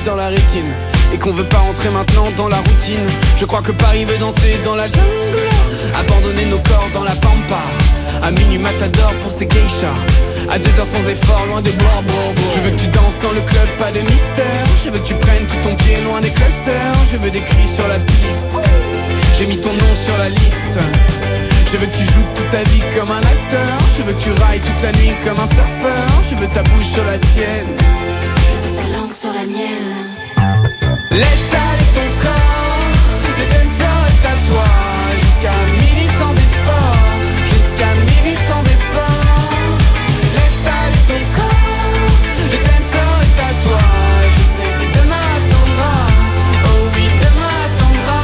dans la rétine et qu'on veut pas rentrer maintenant dans la routine. Je crois que Paris veut danser dans la jungle, abandonner nos corps dans la pampa. À minuit matador pour ces geishas, à 2h sans effort, loin des bois. Je veux que tu danses dans le club, pas de mystère. Je veux que tu prennes tout ton pied loin des clusters. Je veux des cris sur la piste, j'ai mis ton nom sur la liste. Je veux que tu joues toute ta vie comme un acteur. Je veux que tu railles toute la nuit comme un surfeur. Je veux ta bouche sur la sienne, je veux ta langue sur la mienne. Laisse aller ton corps, le dance floor est à toi. Jusqu'à midi sans effort, jusqu'à midi sans effort. Laisse aller ton corps, le dance floor est à toi. Je sais que demain attendra, oh oui demain attendra.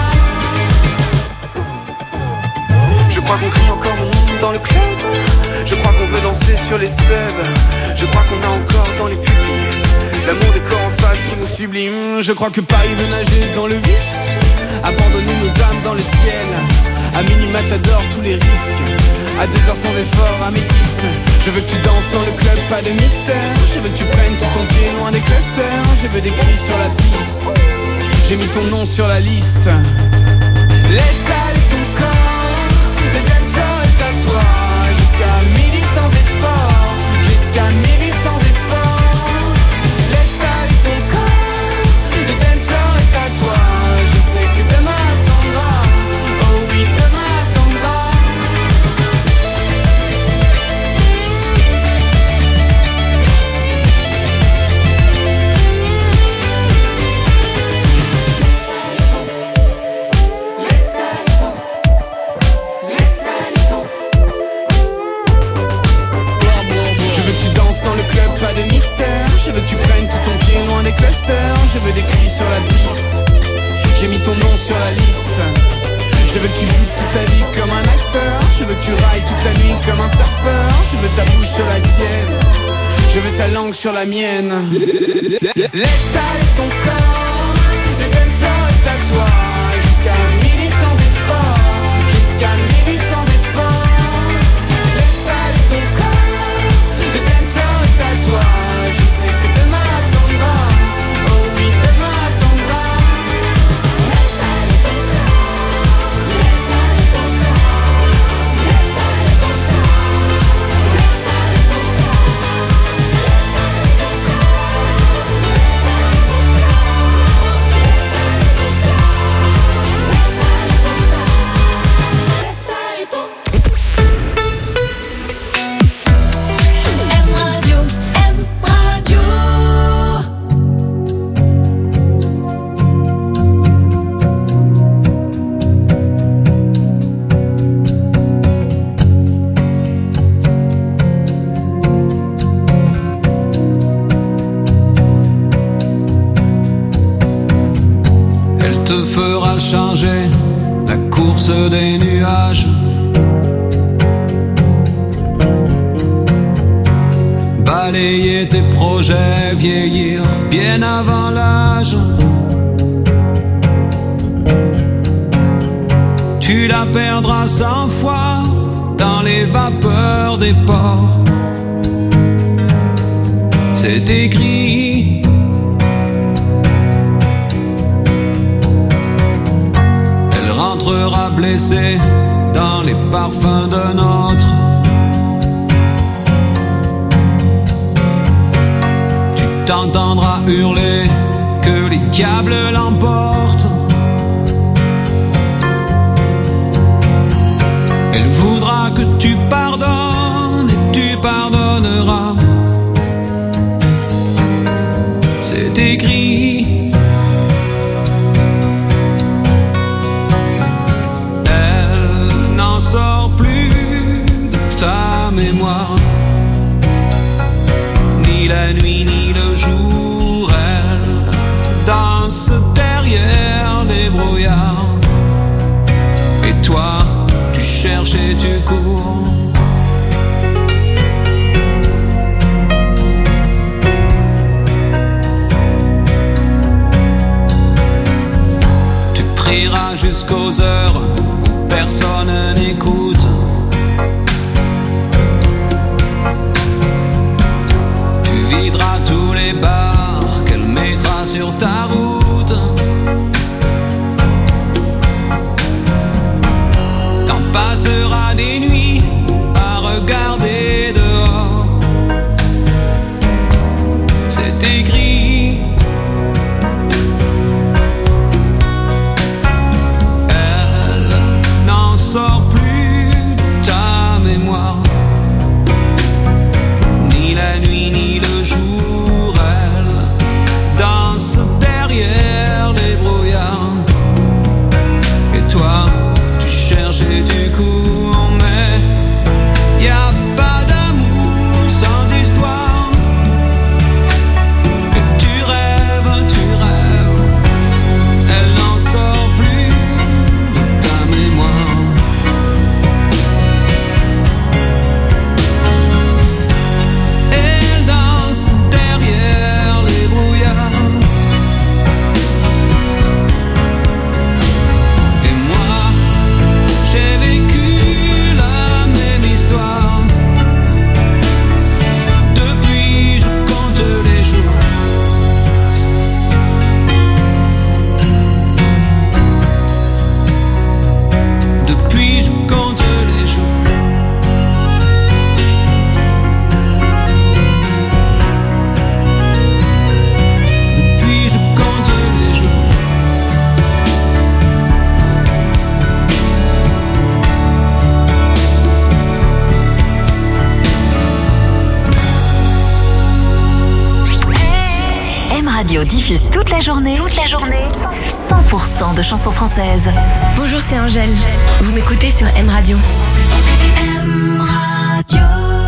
Je crois qu'on crie encore mon nom dans le club. Je crois qu'on veut danser sur les subs. Je crois qu'on a encore dans les pupilles l'amour des corps en face qui nous sublime. Je crois que Paris veut nager dans le vice, abandonner nos âmes dans le ciel. À minuit matador tous les risques, à 2h sans effort, améthyste. Je veux que tu danses dans le club, pas de mystère. Je veux que tu prennes tout ton pied loin des clusters. Je veux des cris sur la piste, j'ai mis ton nom sur la liste. Laisse aller ton corps, le dance floor est à toi. Jusqu'à midi sans effort, jusqu'à midi sans effort. Laisse aller ton corps, le dance floor est à toi. Je sais que demain attendra, oh oui demain attendra. Laisse aller ton, laisse aller ton. Je veux que tu danses dans le club, pas de mystère. Je veux que tu prennes tout ton pied loin des clusters. Je veux des cris sur la piste, j'ai mis ton nom sur la liste. Je veux que tu joues toute ta vie comme un acteur. Je veux que tu railles toute la nuit comme un surfeur. Je veux ta bouche sur la sienne, je veux ta langue sur la mienne. Laisse aller ton corps, le dance floor est à toi. Jusqu'à midi sans effort, jusqu'à midi sans effort. Laisse aller ton corps, le dance floor est à toi. Je sais que demain attendra, oh oui demain attendra. Laisse aller ton corps, laisse aller ton corps, laisse aller ton corps, laisse aller ton corps, laisse aller ton corps, laisse aller ton te fera changer la course des nuages. Balayer tes projets, vieillir bien avant l'âge. Tu la perdras 100 fois dans les vapeurs des ports. C'est écrit. Elle rentrera blessée dans les parfums d'un autre. Tu t'entendras hurler que les câbles l'emportent. Elle voudra que tu pardonnes et tu pardonneras. C'est écrit. Elle n'en sort plus de ta mémoire, ni la nuit ni le jour. Elle danse derrière les brouillards. Et toi, tu cherches et tu cours. Tu prieras jusqu'aux heures où personne n'écoute. Tu videras tous les bars qu'elle mettra sur sur ta route. T'en passeras des nuits à regarder dehors. C'est écrit. Elle n'en sort plus de ta mémoire. Ni la nuit ni le jour, elle danse derrière les brouillards. Et toi, tu cherches et tu cours, mais y a pas d'amour sans histoire. Et tu rêves, elle n'en sort plus de ta mémoire. Elle danse derrière les brouillards. Et moi, j'ai vécu la même histoire. Depuis, je compte les jours. Depuis, je compte les jours. Depuis, je compte les jours. M Radio diffuse toute la journée 100% de chansons françaises. Bonjour, c'est Angèle. Vous m'écoutez sur M Radio. M Radio.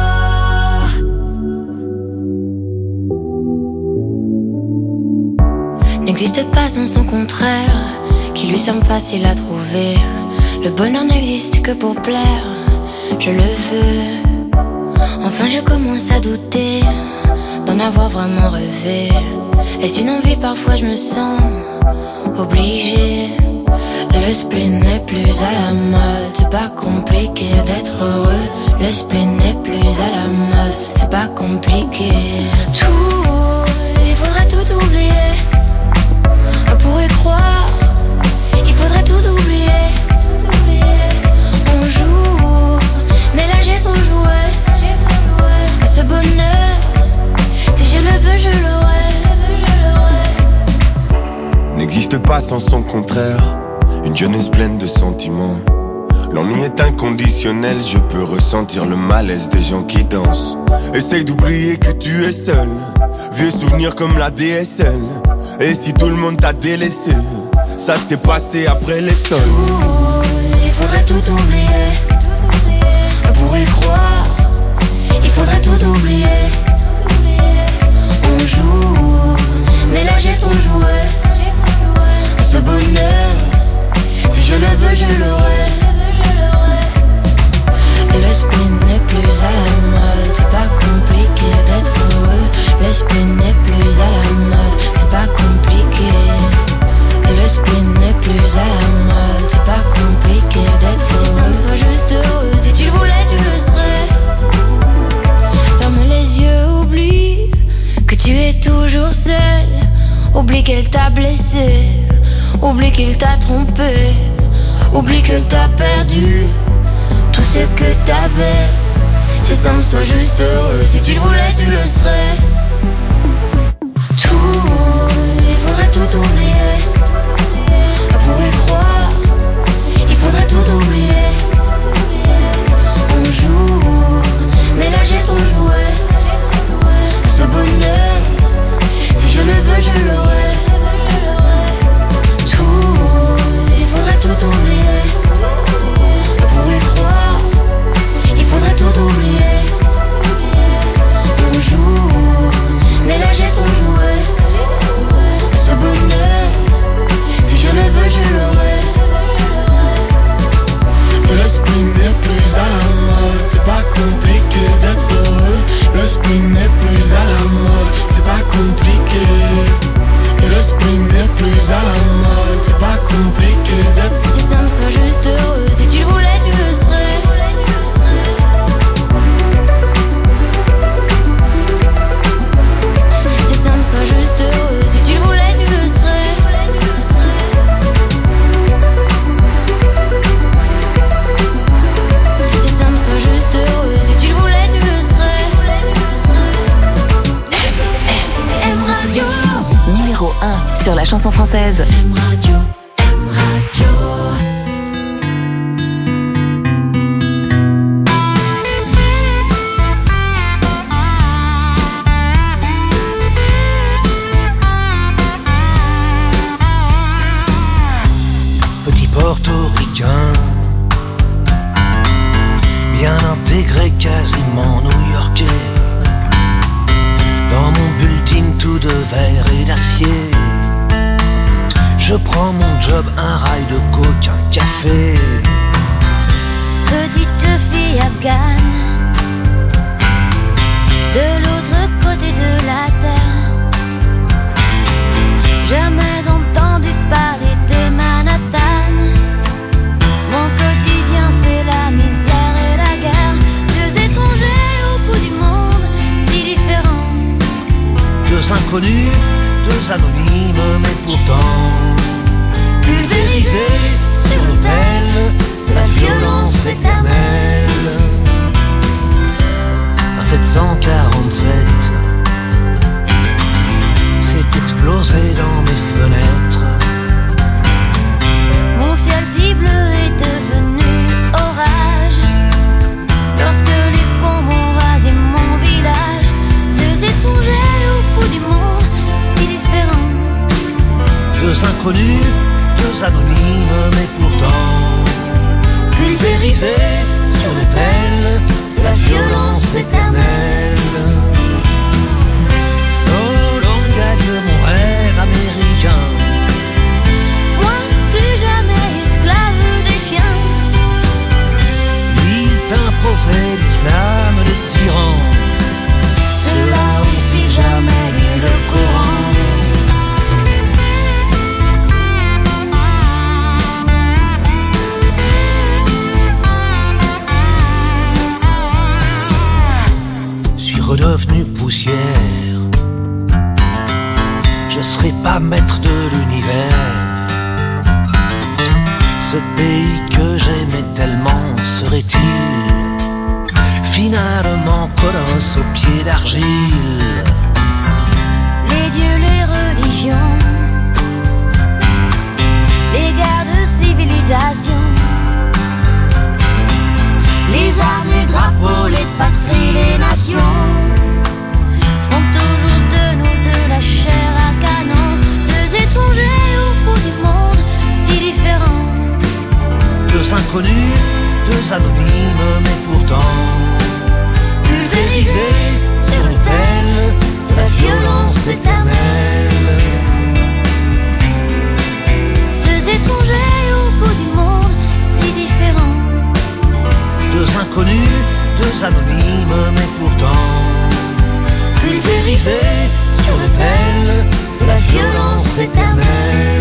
N'existe pas sans son contraire, qui lui semble facile à trouver. Le bonheur n'existe que pour plaire, je le veux. Enfin je commence à douter d'en avoir vraiment rêvé. Est-ce une envie? Parfois je me sens obligée. Le spleen n'est plus à la mode, c'est pas compliqué d'être heureux. Le spleen n'est plus à la mode, c'est pas compliqué. Tout, il faudrait tout oublier. On pourrait croire, il faudrait tout oublier. On joue, mais là j'ai trop joué. Ce bonheur, si je le veux, je l'aurai. N'existe pas sans son contraire, une jeunesse pleine de sentiments. L'ennui est inconditionnel, je peux ressentir le malaise des gens qui dansent. Essaye d'oublier que tu es seul, vieux souvenirs comme la DSL. Et si tout le monde t'a délaissé, ça s'est passé après les sols. Il faudrait tout oublier. On pourrait croire, il faudrait tout oublier. On joue, mais là j'ai trop joué. Ce bonheur, si je le veux, je l'aurai. Le spleen n'est plus à la mode, c'est pas compliqué d'être heureux. Le spleen n'est plus à la mode, c'est pas compliqué. Le spleen n'est plus à la mode, c'est pas compliqué d'être heureux. Si ça me soit juste heureux, si tu le voulais, tu le serais. Ferme les yeux, oublie que tu es toujours seul. Oublie qu'elle t'a blessé, oublie qu'il t'a trompé, oublie qu'elle t'a perdu tout ce que t'avais. Si ça me soit juste heureux, si tu le voulais, tu le serais. Tout, il faudrait tout oublier. On pourrait croire, il faudrait tout oublier. On joue, mais là j'ai trop joué. Ce bonheur, si je le veux, je l'aurai. Tout, il faudrait tout oublier. On pourrait croire, il faudrait tout oublier. On joue, numéro 1 sur la chanson française. M Radio, M Radio. Petit portoricain, bien intégré, quasiment new-yorkais. Dans mon building tout de verre et d'acier, je prends mon job, un rail de coke, un café. Petite fille afghane, de l'autre côté de la terre. Jamais entendu parler de Manhattan. Mon quotidien c'est la misère et la guerre. Deux étrangers au bout du monde, si différents. Deux inconnus, deux anonymes, mais pourtant pulvérisés sur l'autel de la violence éternelle. Un 747 s'est explosé dans mes fenêtres. Mon ciel si bleu est devenu orage lorsque les bombes ont rasé mon village. Deux étrangers au bout du monde, si différents. Deux inconnus, deux anonymes, mais pourtant pulvérisés sur l'autel de la violence éternelle. Solo gagne mon rêve américain. Moi, plus jamais esclave des chiens. Il t'imposait l'islam des tyrans. Ceux-là ont-ils jamais lu le Coran? Suis redevenu poussière. Je serai pas maître de l'univers. Ce pays que j'aimais tellement serait-il finalement colosse aux pieds d'argile? Les dieux, les religions, les guerres de civilisation, les armes, les drapeaux, les patries, les nations font toujours de nous de la chair à canon. Deux étrangers au bout du monde, si différents. Deux inconnus, deux anonymes, mais pourtant pulvérisés sur l'autel de la violence éternelle. Deux étrangers au bout du monde, si différents. Deux inconnus, deux anonymes, mais pourtant pulvérisés sur l'autel de la violence éternelle.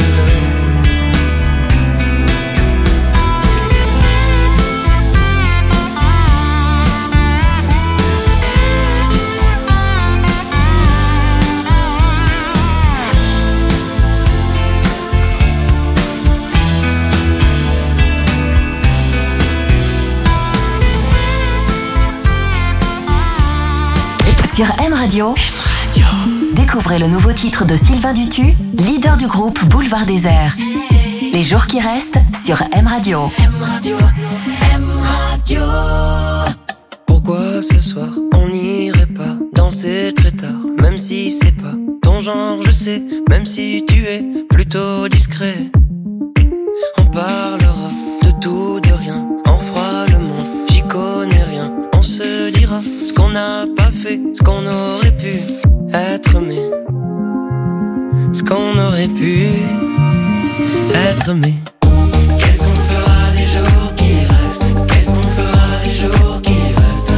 Sur M Radio, découvrez le nouveau titre de Sylvain Dutu, leader du groupe Boulevard Désert. Les jours qui restent sur M Radio. M Radio, M Radio. Pourquoi ce soir on n'irait pas danser très tard? Même si c'est pas ton genre, je sais. Même si tu es plutôt discret. On parlera de tout, de rien. On fera le monde, j'y connais rien. On se dira ce qu'on n'a pas fait, ce qu'on aurait pu être, mais ce qu'on aurait pu être, mais qu'est-ce qu'on fera des jours qui restent? Qu'est-ce qu'on fera des jours qui restent?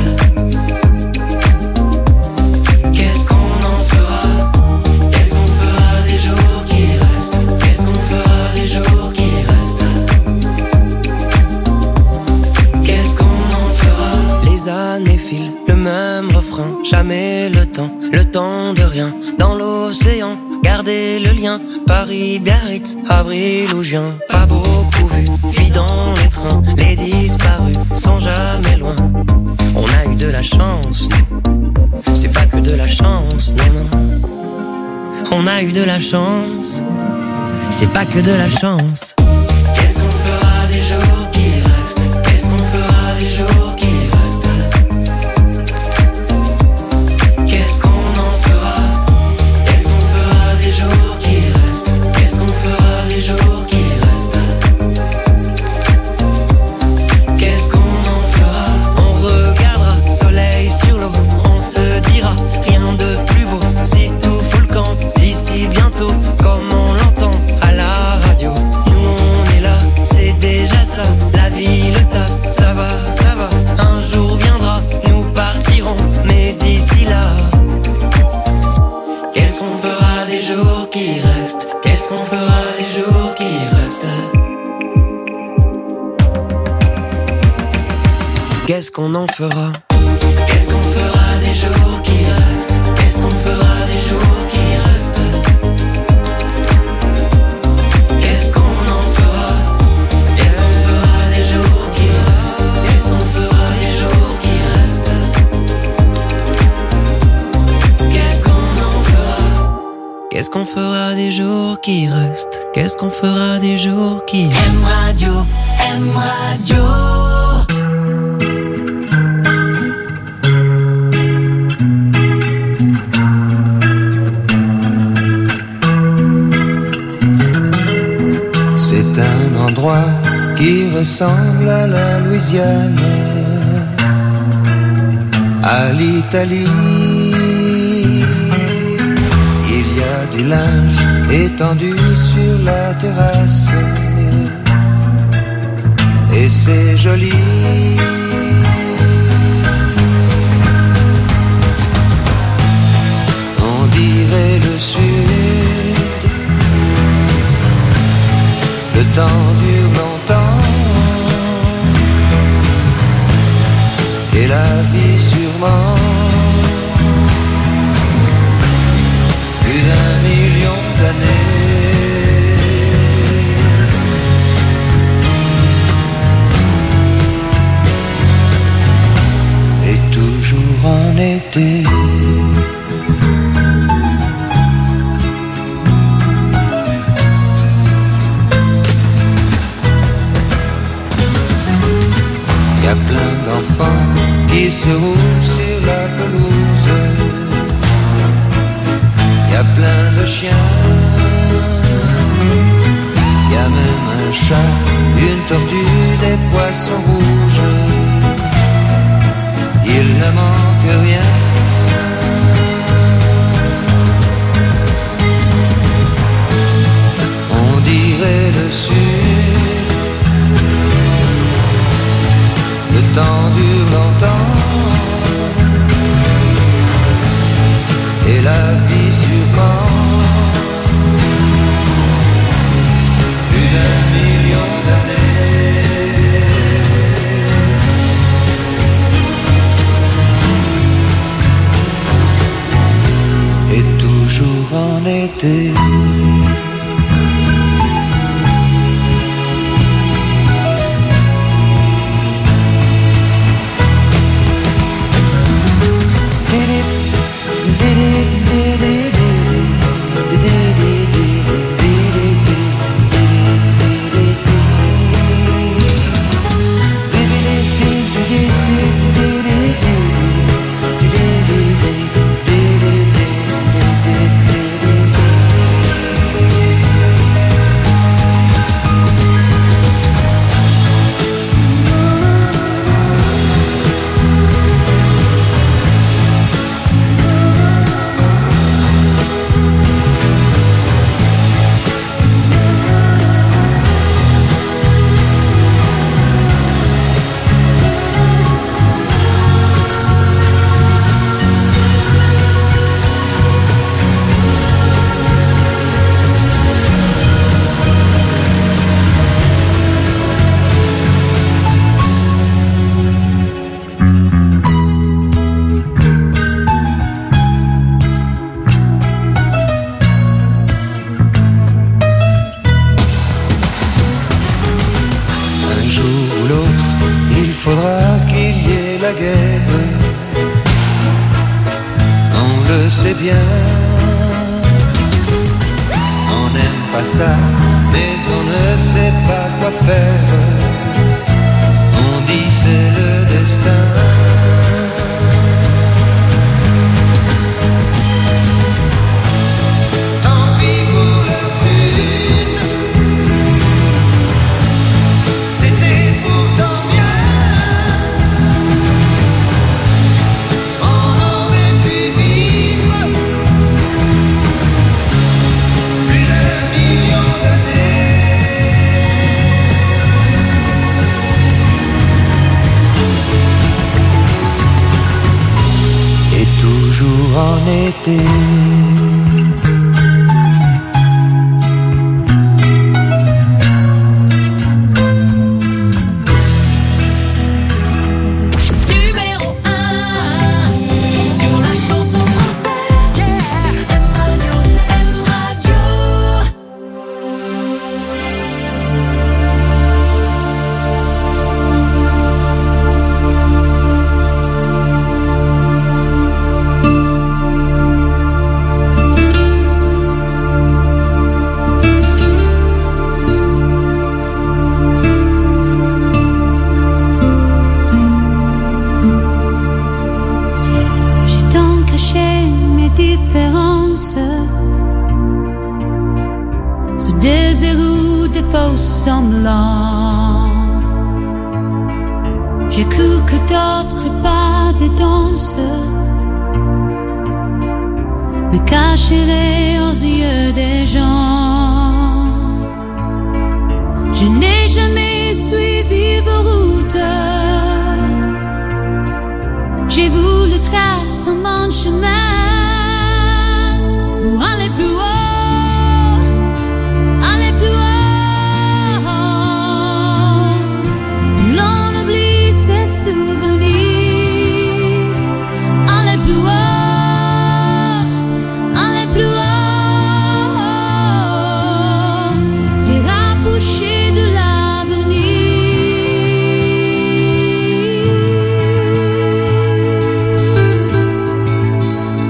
Qu'est-ce qu'on en fera? Qu'est-ce qu'on fera des jours qui restent? Qu'est-ce qu'on fera des jours qui restent? Qu'est-ce qu'on en fera? Les années filent, le même refrain, jamais le temps de rien. Dans l'océan, gardez le lien. Paris, Biarritz, avril ou juin. Pas beaucoup vu, puis dans les trains. Les disparus sont jamais loin. On a eu de la chance, c'est pas que de la chance, non, non. on a eu de la chance. C'est pas que de la chance. Qu'est-ce qu'on fera des jours qui restent? Qu'est-ce qu'on fera des jours qui restent? Qu'est-ce qu'on en fera? Qu'est-ce qu'on fera des jours qui restent? Qu'est-ce qu'on fera des jours qui restent? Qu'est-ce qu'on en fera? On regardera soleil sur l'eau, on se dira rien de plus beau. Si tout fout le camp d'ici bientôt, comme on l'entend à la radio. Nous on est là, c'est déjà ça. La vie, le taf, ça va, ça va. Un jour viendra, nous partirons, mais d'ici là, qu'est-ce qu'on fera des jours qui restent? Qu'est-ce qu'on fera des jours qui restent? Qu'est-ce qu'on en fera? Qu'est-ce qu'on fera des jours qui restent? Qu'est-ce qu'on fera des jours qui restent? Qu'est-ce qu'on en fera? Qu'est-ce qu'on fera des jours qui restent? Qu'est-ce qu'on fera des jours qui restent? Qu'est-ce qu'on en fera? Qu'est-ce qu'on fera des jours qui restent? Qu'est-ce qu'on fera des jours qui restent? M Radio, M Radio. C'est un endroit qui ressemble à la Louisiane, à l'Italie. Il y a du linge étendu sur la terrasse, et c'est joli. On dirait le sud. Le temps dure longtemps, et la vie sûrement. Plus d'1 million d'années. Et toujours en été. Y a plein d'enfants qui se roulent sur la pelouse. Y a plein de chiens. Y a même un chat, une tortue, des poissons rouges. Il ne manque rien. On dirait le sud. Le temps dure longtemps, et la vie sûrement. Plus d'1 million d'années. Et toujours en été. ça, mais on ne sait pas quoi faire. On dit c'est le destin. Tant pis pour le sud, c'était pourtant bien. On aurait pu vivre plus d'un million d'années. Et toujours en été. Numéro 1 sur la chanson française. Yeah. M Radio, M Radio. J'ai tant caché mes différences sous des roues de faux semblants. J'ai cru que d'autres pas des danses me cacheraient aux yeux des gens. Je n'ai jamais suivi vos routes. J'ai voulu tracer mon chemin pour aller plus haut, aller plus haut. L'on oublie ses souvenirs. Aller plus haut, aller plus haut. C'est rapprocher de l'avenir.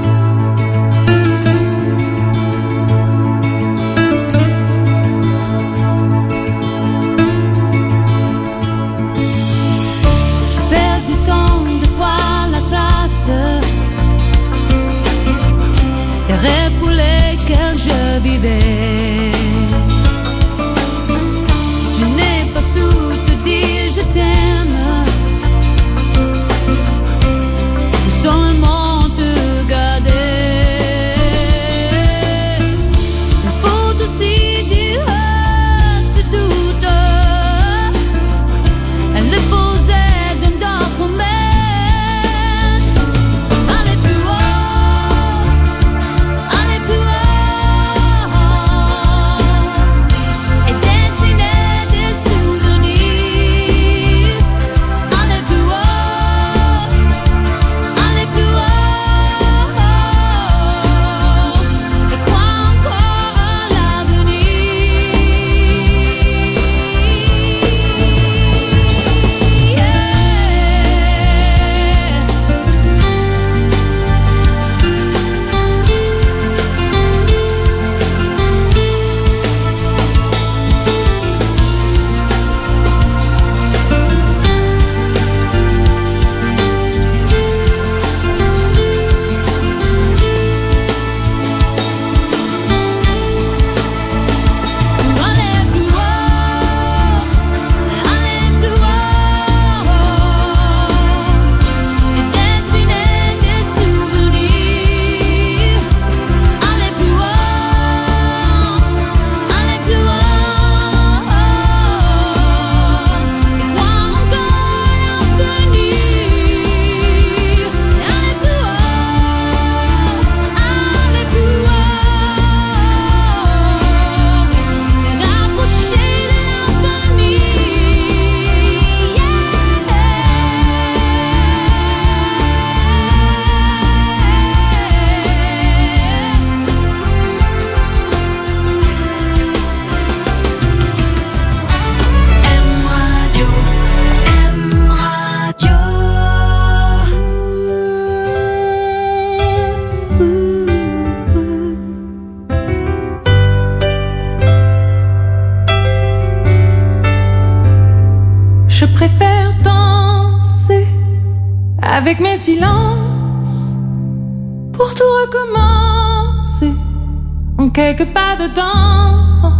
Je préfère danser avec mes silences pour tout recommencer en quelques pas dedans.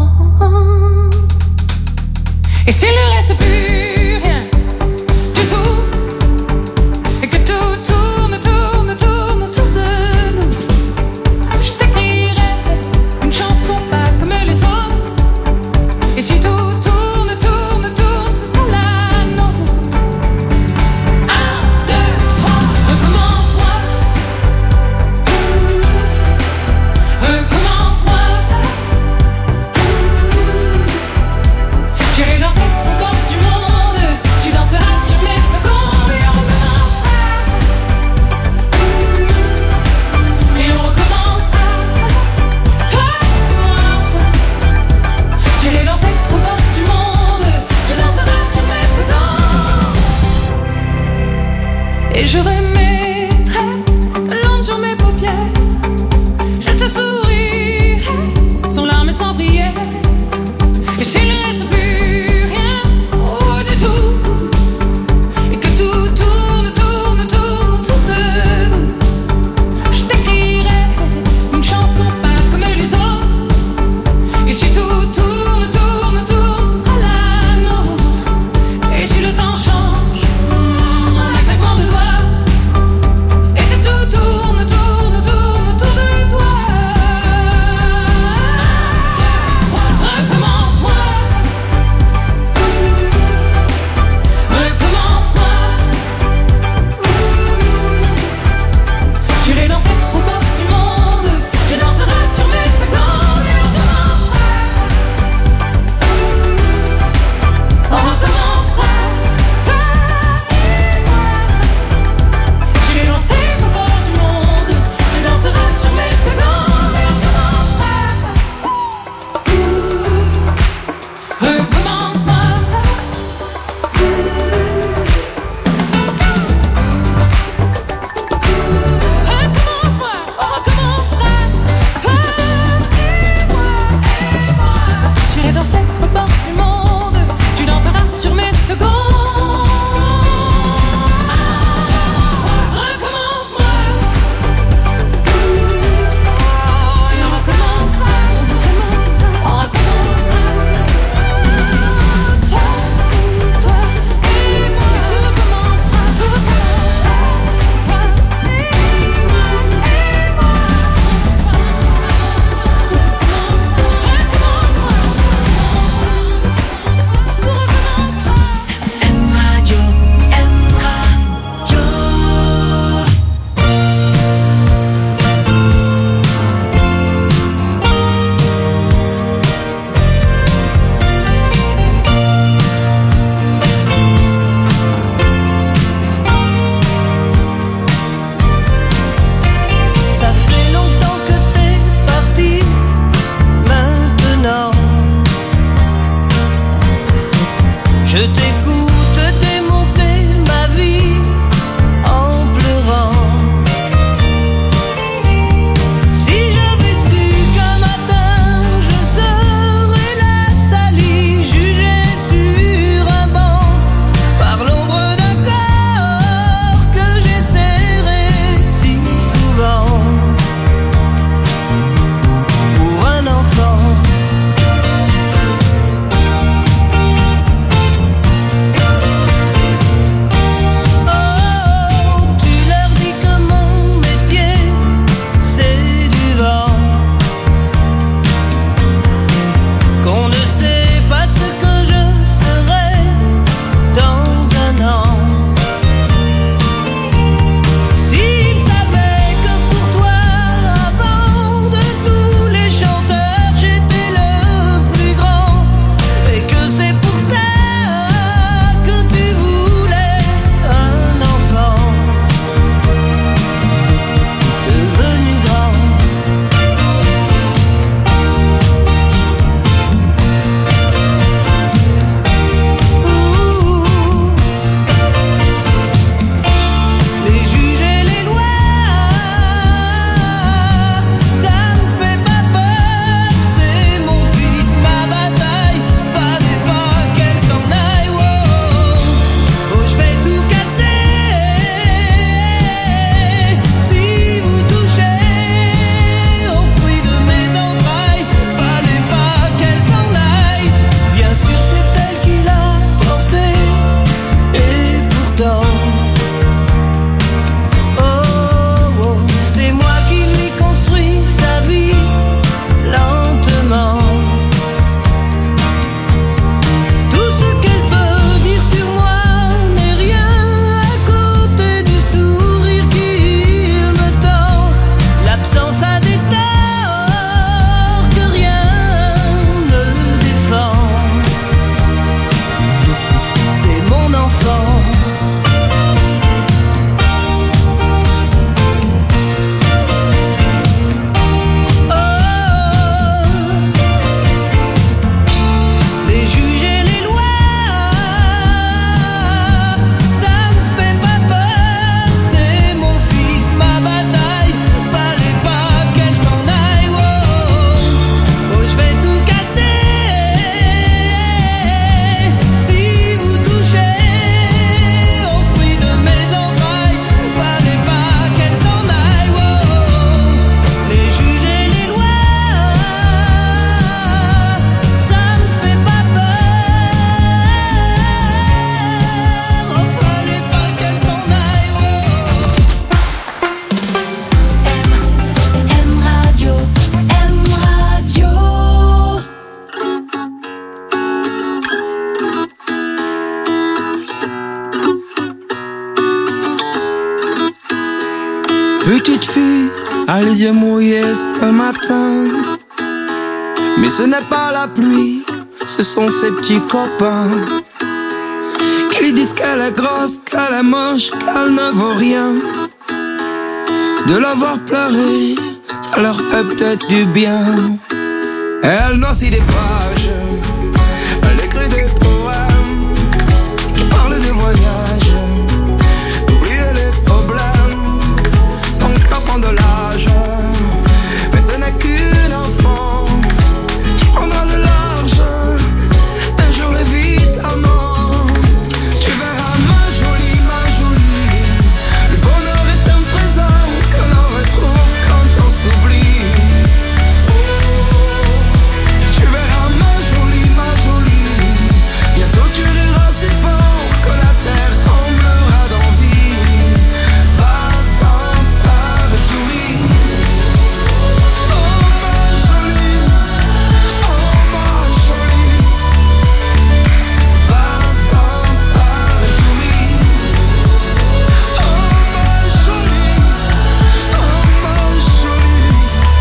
Et s'il ne reste plus rien du tout, et que tout tourne, tourne, tourne autour de nous, je t'écrirai une chanson pas comme les autres. Et si tout tourne, tourne, tourne, ce sera la nôtre. 1, 2, 3, recommence-moi. Recommence-moi. J'irai danser au bord du monde. Tu danseras sur mes secondes. Et on recommencera. Et on recommencera. Toi et moi. J'irai danser au bord du monde. Tu danseras sur mes secondes. Et je remettrai de l'ombre sur mes paupières. Je te sourirai sans larmes et sans prière. Et s'il ne reste plus rien du tout, et que tout tourne, tourne, tourne autour de nous, je t'écrirai une chanson pas comme les autres. Et si tout tourne, tourne, tourne, ce sera la nôtre. Et si le temps change en un claquement de doigts, et que tout tourne, tourne, tourne autour de toi. 1, 2, 3, recommence-moi. Recommence-moi. J'irai danser au bord du monde. Tu danseras sur mes secondes. Et on recommencera. On recommencera. Toi et moi. J'irai danser au bord du monde. Tu danseras sur mes secondes. Et on recommencera. Recommence-moi. Recommence-moi, on recommencera. Toi et moi. J'irai danser au bord du monde. Tu danseras sur mes secondes. Recommence-moi. Et on recommencera. On recommencera. Toi et moi. Et tout recommencera. Tout recommencera. Toi et moi. Petite fille, a les yeux mouillés ce matin. Mais ce n'est pas la pluie, ce sont ses petits copains qui lui disent qu'elle est grosse, qu'elle est moche, qu'elle ne vaut rien. De la voir pleurer, ça leur fait peut-être du bien. Elle noircit des pages, elle écrit des poèmes qui parlent des voyages, d'oublier les problèmes. Son cœur prend de l'âge, mais ce n'est qu'une enfant qui prendra le large un jour évidemment. Tu verras ma jolie, le bonheur est un trésor que l'on retrouve quand on s'oublie. Tu verras ma jolie, bientôt tu riras si fort que la terre tremblera d'envie. Va-t'en par souris. Oh ma jolie, va-t'en par souris. Oh ma jolie.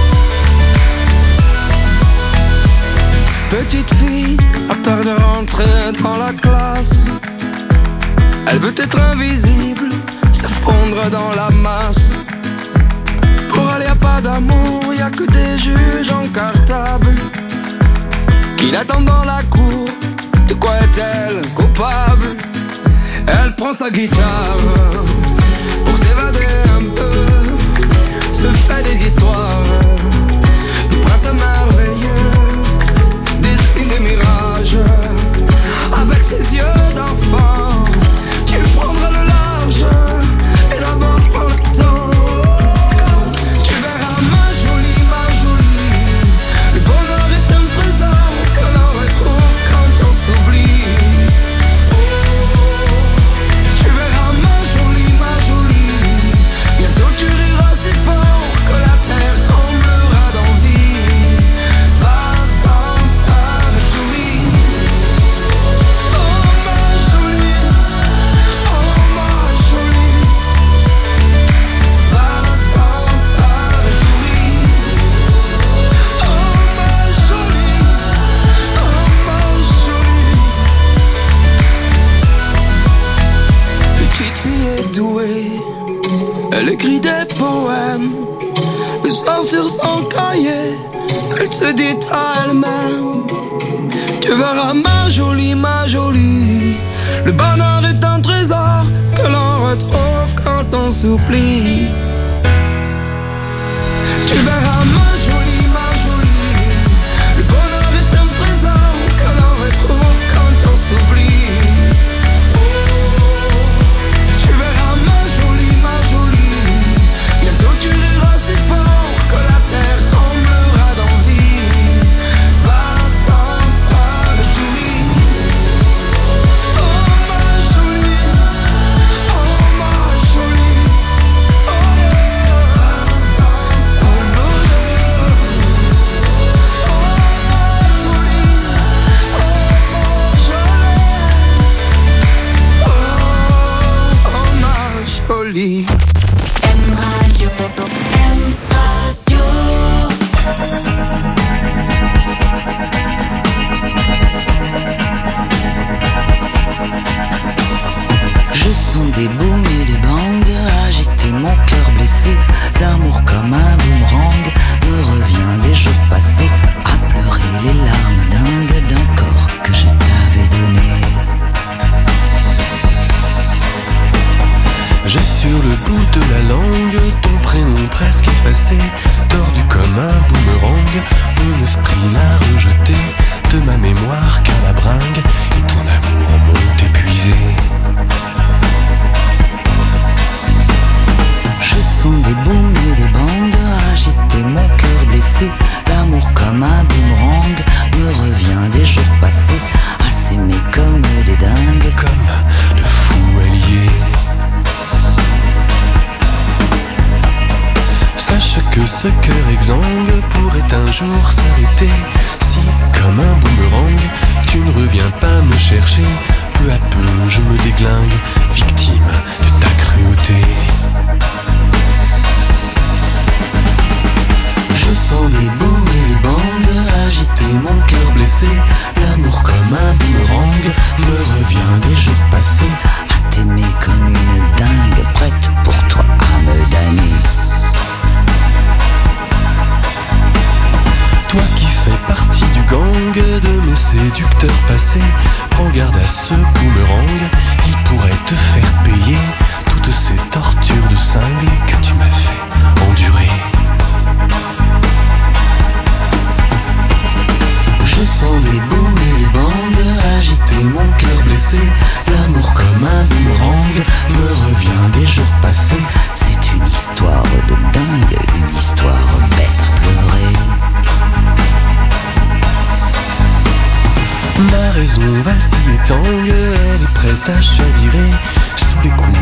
Petite fille a peur de rentrer dans la classe. Elle veut être invisible, se fondre dans la masse. Pour elle y'a pas d'amour, y'a que des juges en cartable qui l'attendent dans la cour. De quoi est-elle coupable? Elle prend sa guitare pour s'évader un peu, se fait des histoires de princes merveilleux, dessine des mirages avec ses yeux d'enfant. Tu prendras le large et d'abord prends le temps. Tu verras ma jolie, le bonheur est un trésor que l'on retrouve quand on s'oublie. Tu verras ma jolie, bientôt tu riras si fort que la terre tremblera d'envie. Va-t'en par souris. Oh ma jolie, va-t'en par souris. Oh ma jolie. Petite fille est douée, elle écrit des poèmes, le soir sur son cahier, elle se dit à elle-même. Tu verras ma jolie, le bonheur est un trésor que l'on retrouve quand on s'oublie. Tu verras ma jolie, le bonheur est un trésor que l'on retrouve quand on s'oublie. Tu verras ma jolie, bientôt tu riras si fort que la terre tremblera d'envie. Va-t'en par souris. Oh ma jolie, des booms et des bangs, agiter mon cœur blessé. L'amour comme un boomerang me revient des jours passés, à pleurer les larmes dingues d'un corps que je t'avais donné. J'ai sur le bout de la langue ton prénom presque effacé, tordu comme un boomerang. Mon esprit l'a rejeté de ma mémoire qu'à la bringue, et ton amour m'ont épuisé. Je sens des booms et des bangs agiter mon cœur blessé. L'amour comme un boomerang me revient des jours passés, à s'aimer comme des dingues, comme de fous alliés. Sache que ce cœur exsangue pourrait un jour s'arrêter, si comme un boomerang tu ne reviens pas me chercher. Peu à peu je me déglingue, victime de ta cruauté. sens des booms et des bangs agiter mon cœur blessé. L'amour comme un boomerang me revient des jours passés. À t'aimer comme une dingue, prête pour toi à me damner. Toi qui fais partie du gang de mes séducteurs passés, prends garde à ce boomerang, il pourrait te faire payer toutes ces tortures de cinglé que tu m'as fait endurer. Je sens des booms et des bangs agiter mon cœur blessé. L'amour comme un boomerang me revient des jours passés. C'est une histoire de dingue, une histoire bête à pleurer. Ma raison vacille et tangue, elle est prête à chavirer sous les coups